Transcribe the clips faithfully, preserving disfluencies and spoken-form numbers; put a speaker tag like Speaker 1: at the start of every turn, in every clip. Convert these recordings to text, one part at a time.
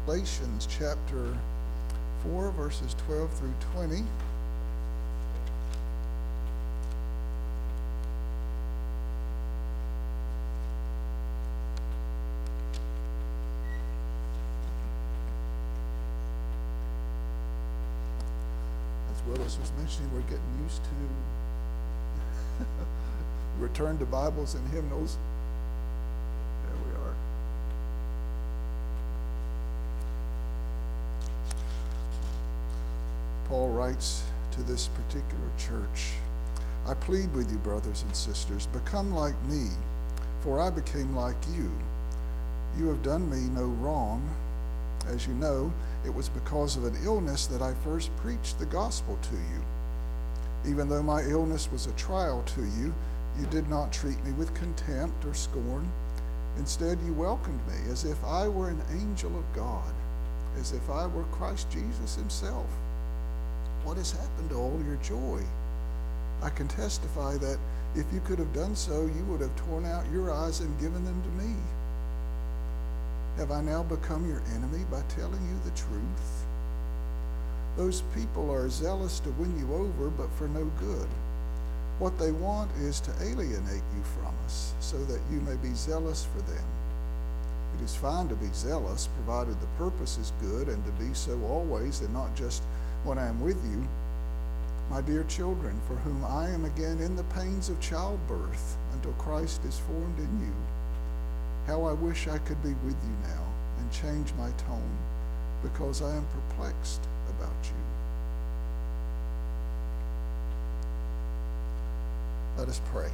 Speaker 1: Galatians chapter four, verses twelve through twenty. As Willis was mentioning, we're getting used to return to Bibles and hymnals. There we are. Paul writes to this particular church, I plead with you, brothers and sisters, become like me, for I became like you. You have done me no wrong. As you know, it was because of an illness that I first preached the gospel to you. Even though my illness was a trial to you, you did not treat me with contempt or scorn. Instead, you welcomed me as if I were an angel of God, as if I were Christ Jesus himself. What has happened to all your joy? I can testify that if you could have done so, you would have torn out your eyes and given them to me. Have I now become your enemy by telling you the truth? Those people are zealous to win you over, but for no good. What they want is to alienate you from us, so that you may be zealous for them. It is fine to be zealous, provided the purpose is good, and to be so always, and not just when I am with you. My dear children, for whom I am again in the pains of childbirth, until Christ is formed in you. How I wish I could be with you now, and change my tone, because I am perplexed about you. Let us pray.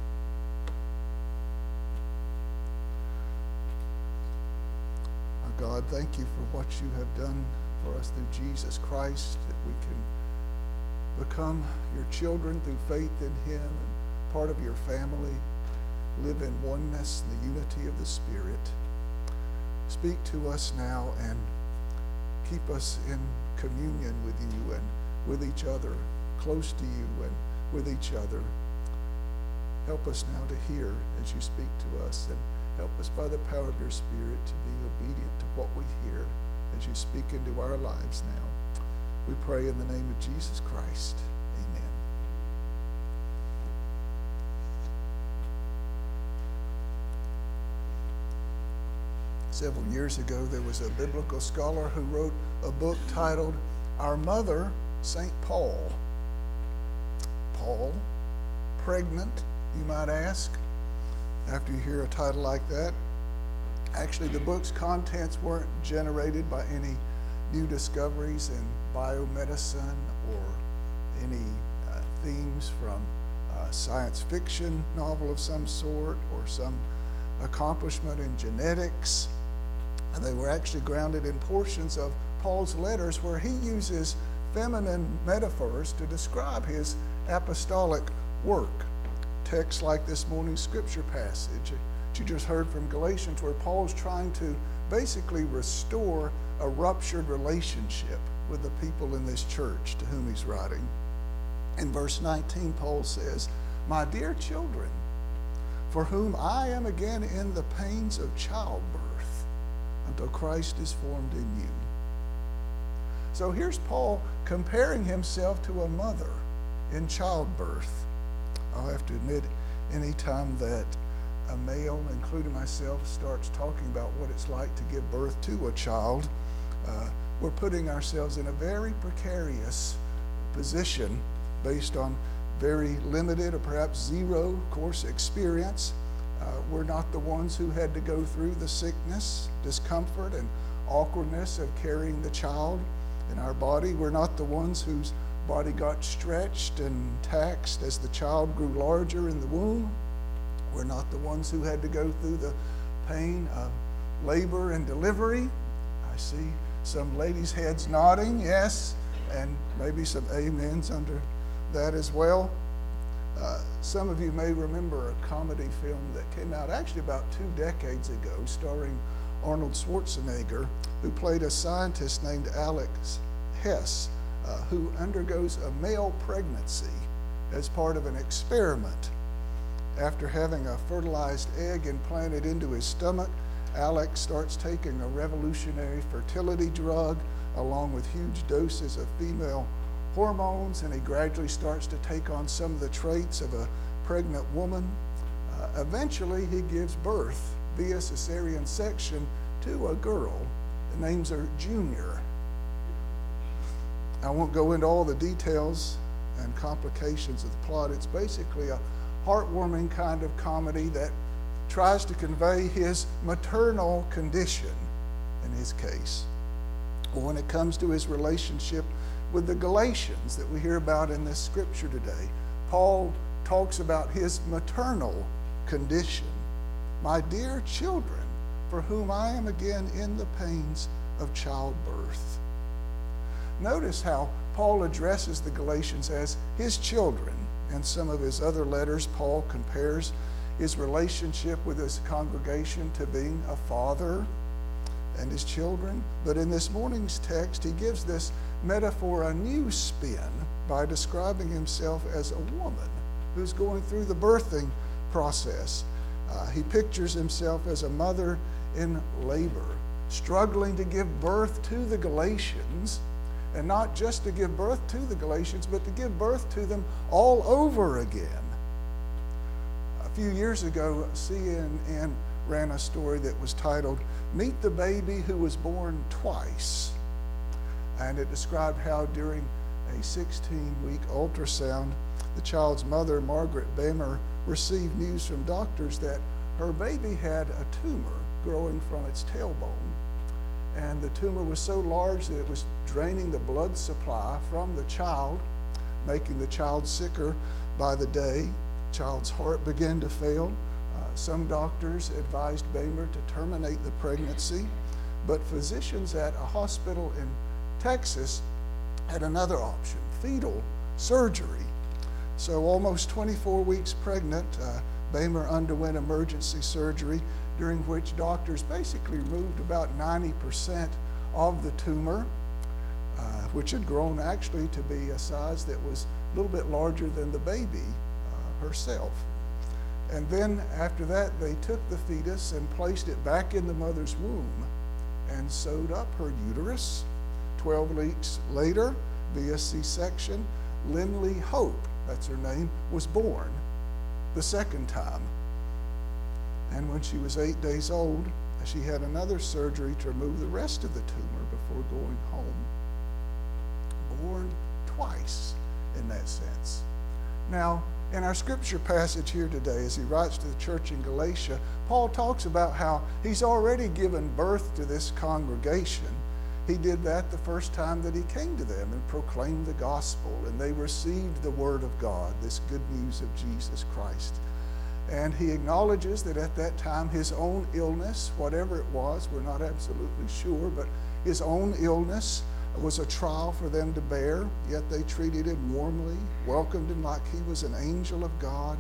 Speaker 1: Our God, thank you for what you have done for us through Jesus Christ, that we can become your children through faith in him and part of your family, live in oneness, the unity of the Spirit. Speak to us now and keep us in communion with you and with each other, close to you and with each other. Help us now to hear as you speak to us, and help us by the power of your Spirit to be obedient to what we hear as you speak into our lives now. We pray in the name of Jesus Christ. Amen. Several years ago, there was a biblical scholar who wrote a book titled Our Mother, Saint Paul. Paul, pregnant, you might ask, after you hear a title like that. Actually, the book's contents weren't generated by any new discoveries in biomedicine or any uh, themes from a science fiction novel of some sort or some accomplishment in genetics. And they were actually grounded in portions of Paul's letters where he uses feminine metaphors to describe his apostolic work. Texts like this morning's scripture passage that you just heard from Galatians, where Paul's trying to basically restore a ruptured relationship with the people in this church to whom he's writing. In verse nineteen, Paul says, My dear children, for whom I am again in the pains of childbirth, until Christ is formed in you. So here's Paul comparing himself to a mother in childbirth. I'll have to admit, any time that a male, including myself, starts talking about what it's like to give birth to a child, uh, we're putting ourselves in a very precarious position based on very limited or perhaps zero course experience. Uh, we're not the ones who had to go through the sickness, discomfort, and awkwardness of carrying the child in our body. We're not the ones whose body got stretched and taxed as the child grew larger in the womb. We're not the ones who had to go through the pain of labor and delivery. I see some ladies' heads nodding, yes, and maybe some amens under that as well. Uh, some of you may remember a comedy film that came out actually about two decades ago, starring Arnold Schwarzenegger, who played a scientist named Alex Hess, uh, who undergoes a male pregnancy as part of an experiment. After having a fertilized egg implanted into his stomach, Alex starts taking a revolutionary fertility drug along with huge doses of female hormones, and he gradually starts to take on some of the traits of a pregnant woman. Uh, eventually, he gives birth via cesarean section to a girl and names her Junior. I won't go into all the details and complications of the plot. It's basically a heartwarming kind of comedy that tries to convey his maternal condition in his case. When it comes to his relationship with the Galatians that we hear about in this scripture today, Paul talks about his maternal condition. My dear children, for whom I am again in the pains of childbirth. Notice how Paul addresses the Galatians as his children. In some of his other letters, Paul compares his relationship with his congregation to being a father and his children. But in this morning's text, he gives this metaphor a new spin by describing himself as a woman who's going through the birthing process. Uh, he pictures himself as a mother in labor, struggling to give birth to the Galatians, and not just to give birth to the Galatians, but to give birth to them all over again. A few years ago, C N N ran a story that was titled, Meet the Baby Who Was Born Twice. And it described how during a sixteen-week ultrasound, the child's mother, Margaret Boehmer, received news from doctors that her baby had a tumor growing from its tailbone. And the tumor was so large that it was draining the blood supply from the child, making the child sicker by the day. The child's heart began to fail. Uh, some doctors advised Boehmer to terminate the pregnancy, but physicians at a hospital in Texas had another option, fetal surgery. So almost twenty-four weeks pregnant, uh, Boehmer underwent emergency surgery, during which doctors basically removed about ninety percent of the tumor, uh, which had grown actually to be a size that was a little bit larger than the baby uh, herself. And then after that, they took the fetus and placed it back in the mother's womb and sewed up her uterus. Twelve weeks later, via C-section, Lindley Hope, that's her name, was born the second time. And when she was eight days old, she had another surgery to remove the rest of the tumor before going home. Born twice in that sense. Now, in our scripture passage here today, as he writes to the church in Galatia, Paul talks about how he's already given birth to this congregation. He did that the first time that he came to them and proclaimed the gospel, and they received the word of God, this good news of Jesus Christ. And he acknowledges that at that time his own illness, whatever it was, we're not absolutely sure, but his own illness was a trial for them to bear, yet they treated him warmly, welcomed him like he was an angel of God.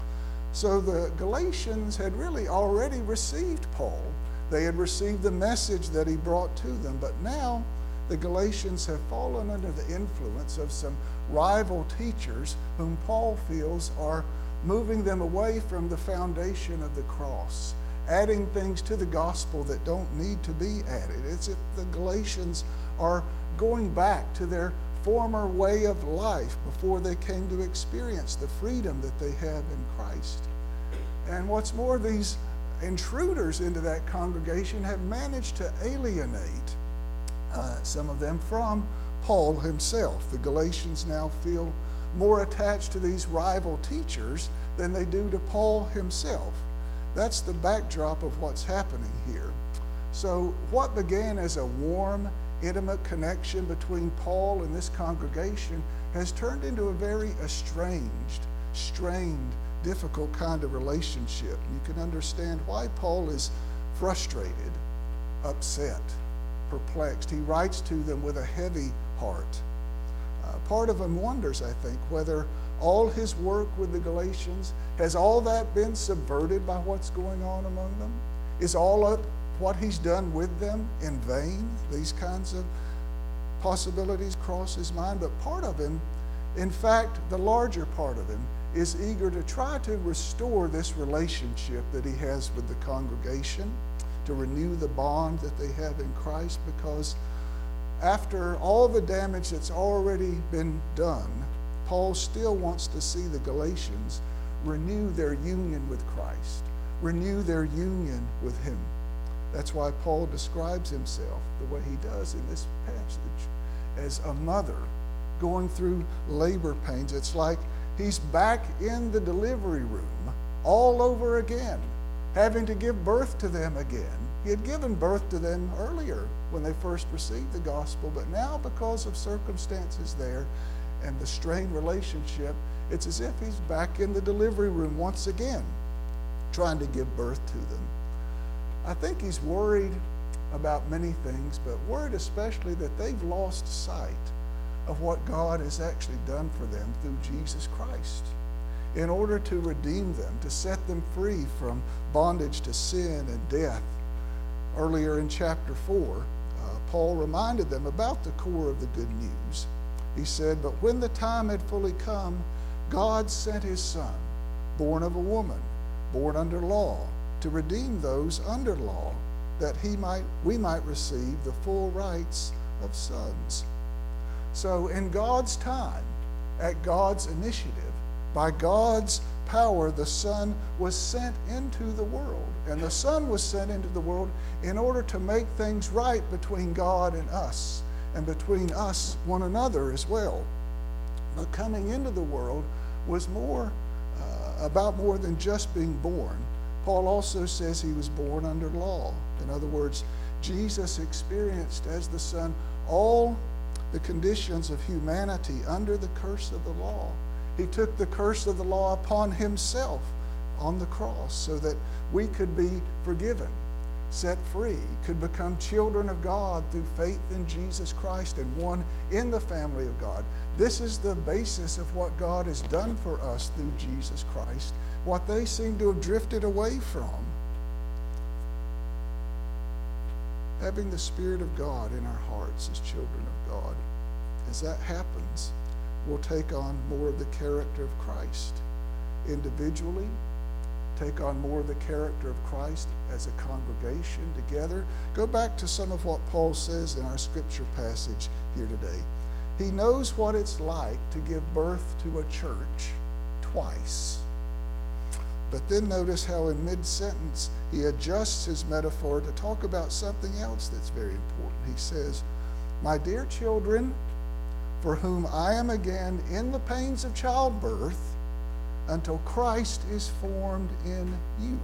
Speaker 1: So the Galatians had really already received Paul. They had received the message that he brought to them, but now the Galatians have fallen under the influence of some rival teachers whom Paul feels are moving them away from the foundation of the cross, adding things to the gospel that don't need to be added. It's if the Galatians are going back to their former way of life before they came to experience the freedom that they have in Christ. And what's more, these intruders into that congregation have managed to alienate uh, some of them from Paul himself. The Galatians now feel more attached to these rival teachers than they do to Paul himself. That's the backdrop of what's happening here. So what began as a warm, intimate connection between Paul and this congregation has turned into a very estranged, strained, difficult kind of relationship. You can understand why Paul is frustrated, upset, perplexed. He writes to them with a heavy heart. Uh, part of him wonders, I think, whether all his work with the Galatians, has all that been subverted by what's going on among them? Is all of what he's done with them in vain? These kinds of possibilities cross his mind. But part of him, in fact, the larger part of him, is eager to try to restore this relationship that he has with the congregation, to renew the bond that they have in Christ, because after all the damage that's already been done, Paul still wants to see the Galatians renew their union with Christ, renew their union with him. That's why Paul describes himself the way he does in this passage as a mother going through labor pains. It's like he's back in the delivery room all over again, having to give birth to them again. He had given birth to them earlier when they first received the gospel, but now because of circumstances there and the strained relationship, it's as if he's back in the delivery room once again, trying to give birth to them. I think he's worried about many things, but worried especially that they've lost sight of what God has actually done for them through Jesus Christ in order to redeem them, to set them free from bondage to sin and death. Earlier in chapter four, uh, Paul reminded them about the core of the good news. He said, "But when the time had fully come, God sent his Son, born of a woman, born under law, to redeem those under law, that he might, we might receive the full rights of sons." So in God's time, at God's initiative, by God's power, the Son was sent into the world. And the Son was sent into the world in order to make things right between God and us, and between us, one another as well. But coming into the world was more uh, about more than just being born. Paul also says he was born under law. In other words, Jesus experienced as the Son all the conditions of humanity under the curse of the law. He took the curse of the law upon himself on the cross so that we could be forgiven, set free, could become children of God through faith in Jesus Christ and one in the family of God. This is the basis of what God has done for us through Jesus Christ, what they seem to have drifted away from. Having the Spirit of God in our hearts as children of God. As that happens, we'll take on more of the character of Christ individually, take on more of the character of Christ as a congregation together. Go back to some of what Paul says in our scripture passage here today. He knows what it's like to give birth to a church twice. But then notice how in mid-sentence he adjusts his metaphor to talk about something else that's very important. He says, "My dear children, for whom I am again in the pains of childbirth, until Christ is formed in you."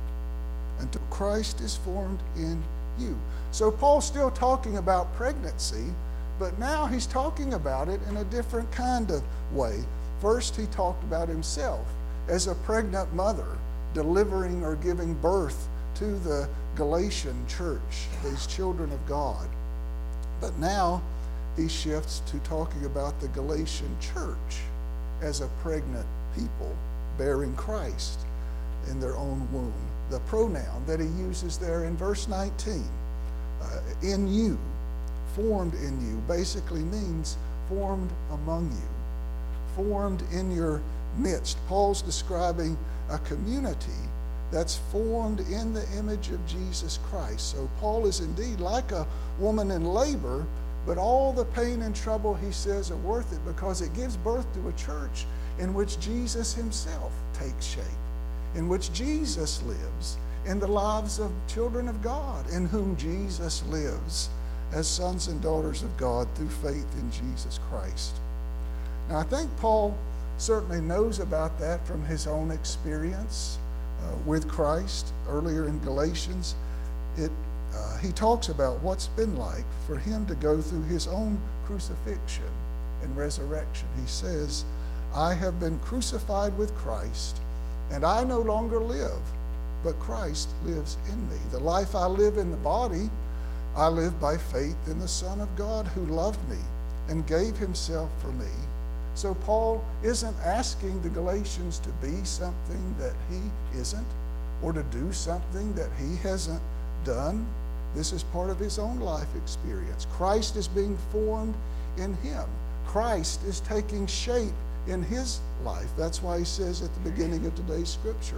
Speaker 1: Until Christ is formed in you. So Paul's still talking about pregnancy, but now he's talking about it in a different kind of way. First, he talked about himself as a pregnant mother delivering or giving birth to the Galatian church, these children of God. But now he shifts to talking about the Galatian church as a pregnant people bearing Christ in their own womb. The pronoun that he uses there in verse nineteen, uh, in you, formed in you, basically means formed among you, formed in your midst. Paul's describing a community that's formed in the image of Jesus Christ. So Paul is indeed like a woman in labor, but all the pain and trouble, he says, are worth it because it gives birth to a church in which Jesus himself takes shape, in which Jesus lives, in the lives of children of God, in whom Jesus lives as sons and daughters of God through faith in Jesus Christ. Now, I think Paul certainly knows about that from his own experience uh, with Christ. Earlier in Galatians, it uh, he talks about what's been like for him to go through his own crucifixion and resurrection. He says, "I have been crucified with Christ, and I no longer live, but Christ lives in me. The life I live in the body, I live by faith in the Son of God who loved me and gave himself for me." So Paul isn't asking the Galatians to be something that he isn't, or to do something that he hasn't done. This is part of his own life experience. Christ is being formed in him. Christ is taking shape in his life. That's why he says at the beginning of today's scripture,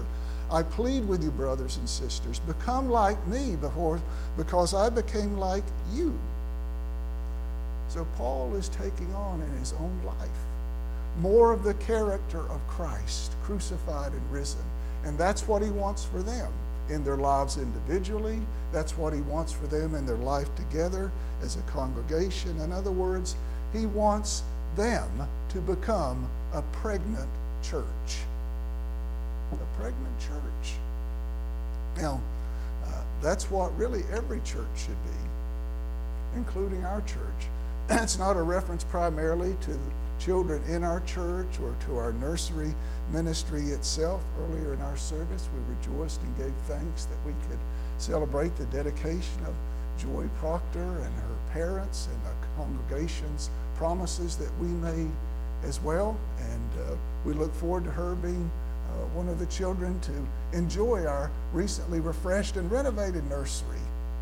Speaker 1: I plead with you, brothers and sisters, become like me before, because I became like you. So Paul is taking on in his own life more of the character of Christ, crucified and risen. And that's what he wants for them in their lives individually. That's what he wants for them in their life together as a congregation. In other words, he wants them to become a pregnant church. A pregnant church. Now, uh, that's what really every church should be, including our church. It's not a reference primarily to children in our church or to our nursery ministry itself. Earlier in our service, we rejoiced and gave thanks that we could celebrate the dedication of Joy Proctor and her parents and the congregation's promises that we made as well. And uh, we look forward to her being uh, one of the children to enjoy our recently refreshed and renovated nursery.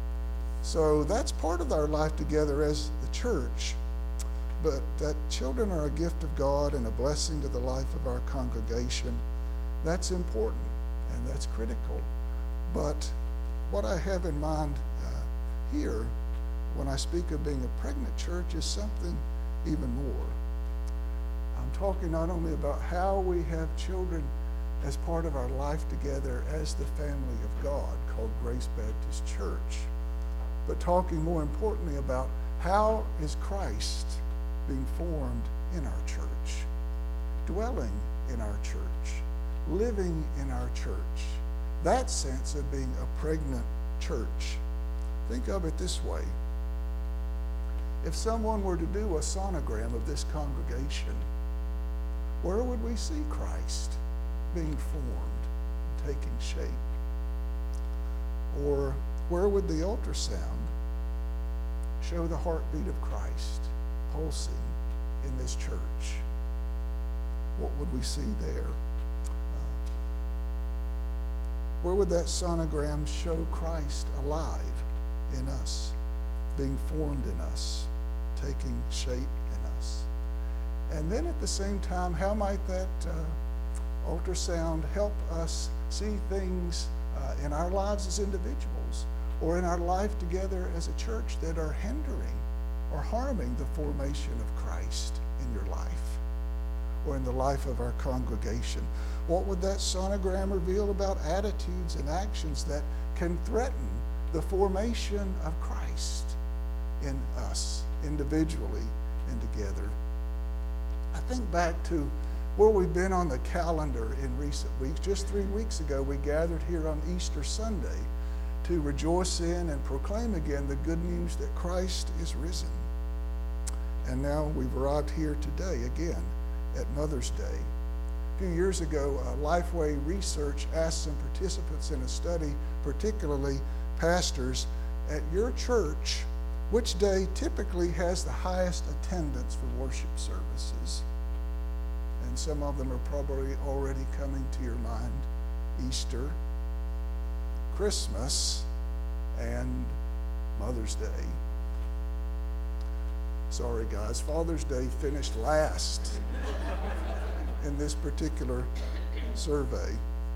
Speaker 1: So that's part of our life together as the church. But that children are a gift of God and a blessing to the life of our congregation, that's important and that's critical. But what I have in mind uh, here when I speak of being a pregnant church is something even more. I'm talking not only about how we have children as part of our life together as the family of God called Grace Baptist Church, but talking more importantly about how is Christ being formed in our church, dwelling in our church, living in our church. That sense of being a pregnant church. Think of it this way. If someone were to do a sonogram of this congregation, where would we see Christ being formed, taking shape? Or where would the ultrasound show the heartbeat of Christ pulsing in this church? What would we see there? Uh, where would that sonogram show Christ alive in us, being formed in us, taking shape in us? And then at the same time, how might that uh, ultrasound help us see things uh, in our lives as individuals or in our life together as a church that are hindering or harming the formation of Christ in your life or in the life of our congregation? What would that sonogram reveal about attitudes and actions that can threaten the formation of Christ in us individually and together? I think back to where we've been on the calendar in recent weeks. Just three weeks ago, we gathered here on Easter Sunday to rejoice in and proclaim again the good news that Christ is risen. And now we've arrived here today again at Mother's Day. A few years ago, uh, Lifeway Research asked some participants in a study, particularly pastors, at your church, which day typically has the highest attendance for worship services? And some of them are probably already coming to your mind. Easter, Christmas, and Mother's Day. Sorry, guys, Father's Day finished last in this particular survey.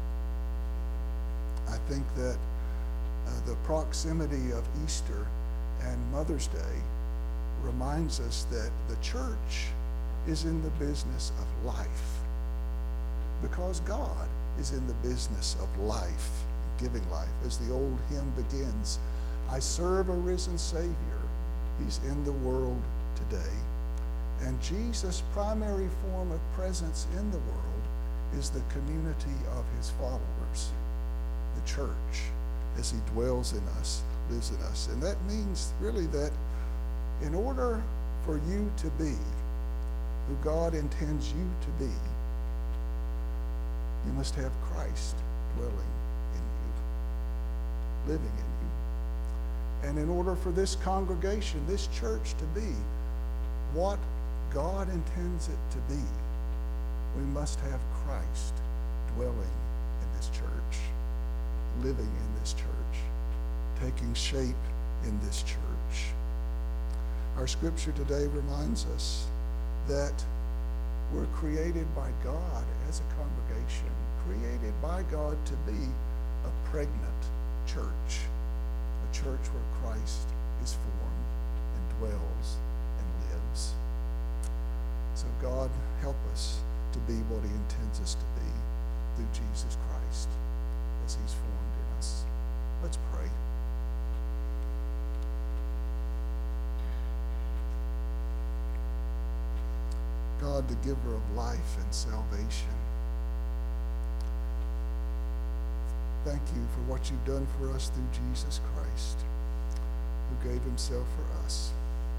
Speaker 1: I think that uh, the proximity of Easter and Mother's Day reminds us that the church is in the business of life, because God is in the business of life, giving life. As the old hymn begins, I serve a risen Savior. He's in the world today. And Jesus' primary form of presence in the world is the community of his followers, the church, as he dwells in us, lives in us. And that means really that in order for you to be who God intends you to be, you must have Christ dwelling in you, living in you. And in order for this congregation, this church to be what God intends it to be, we must have Christ dwelling in this church, living in this church, taking shape in this church. Our scripture today reminds us that We're created by God as a congregation, created by God to be a pregnant church, a church where Christ is formed and dwells and lives. So God, help us to be what he intends us to be through Jesus Christ as he's formed in us. Let's pray. God, the giver of life and salvation, thank you for what you've done for us through Jesus Christ, who gave himself for us.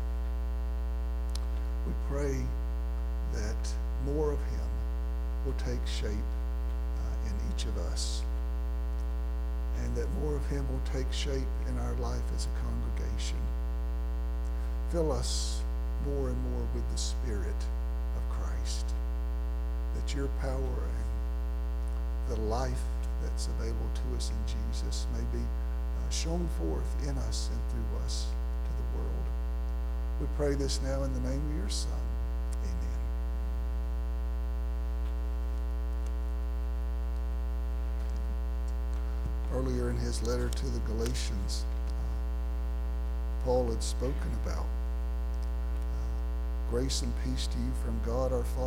Speaker 1: We pray that more of him will take shape uh, in each of us, and that more of him will take shape in our life as a congregation. Fill us more and more with the Spirit of Christ, that your power and the life that's available to us in Jesus may be uh, shown forth in us and through us to the world. We pray this now in the name of your Son. Earlier in his letter to the Galatians, uh, Paul had spoken about uh, grace and peace to you from God our Father